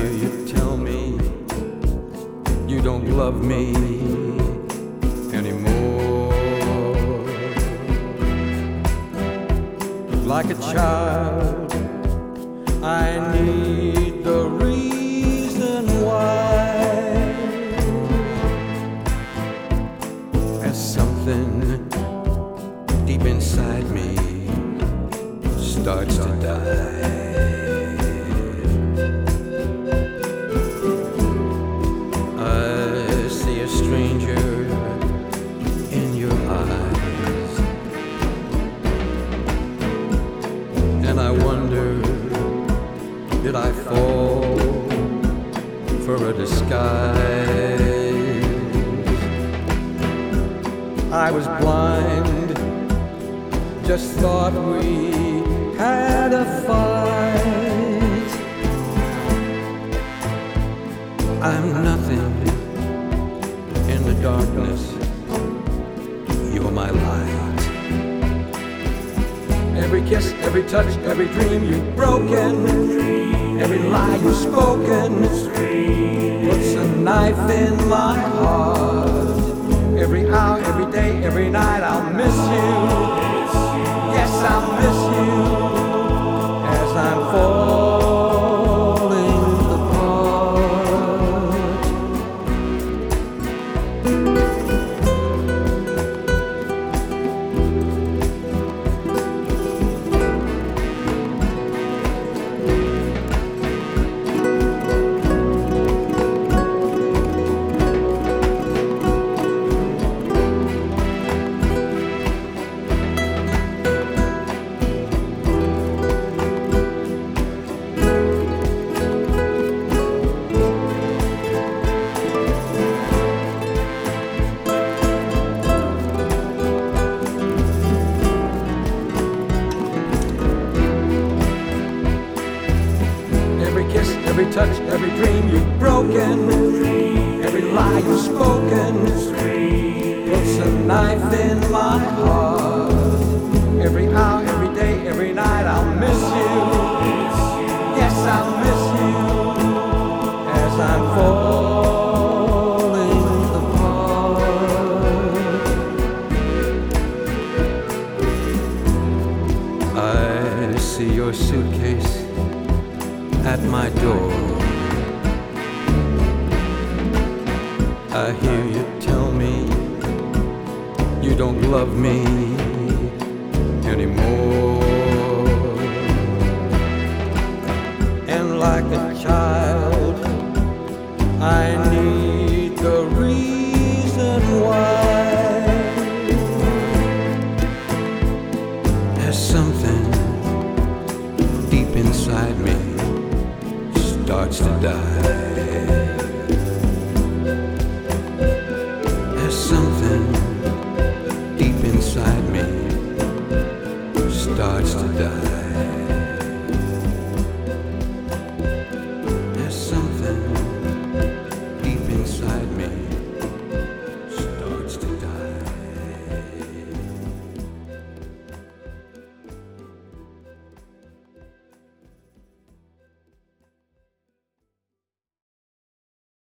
hear you tell me you don't love me anymore. Like a child, I need the reason why. As something deep inside me starts to die. I see a stranger in your eyes, and I wonder, did I fall for a disguise? I was blind, just thought we had a fight. I'm nothing in the darkness, you're my light. Every kiss, every touch, every dream you've broken, every lie you've spoken puts a knife in my heart. Every hour, every day, every night I'll miss you. Yes, I'll miss you as I'm falling apart. Every kiss, every touch, every dream you've broken, every lie you've spoken puts a knife in my heart. Every hour, every day, every night I'll miss you. Yes, I'll miss you as I'm falling apart. I see your suitcase at my door. I hear you tell me you don't love me anymore. And like a child, I need the reason why. There's something deep inside me starts to die. There's something deep inside me starts to die.